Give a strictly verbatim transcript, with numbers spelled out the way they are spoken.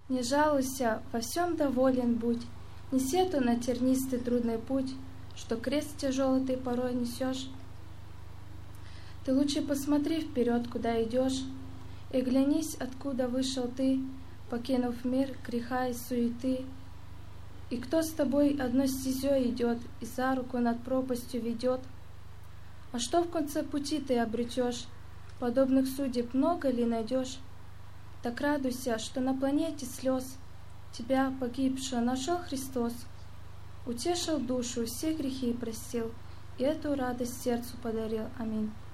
Не жалуйся, во всем доволен будь, не сетуй на тернистый трудный путь, что крест тяжелый ты порой несешь. Ты лучше посмотри вперед, куда идешь, и глянись, откуда вышел ты, покинув мир греха и суеты. И кто с тобой одной стезей идет и за руку над пропастью ведет? А что в конце пути ты обретешь? Подобных судеб много ли найдешь? Так радуйся, что на планете слез тебя, погибшего, нашел Христос, утешил душу, все грехи простил, и эту радость сердцу подарил. Аминь.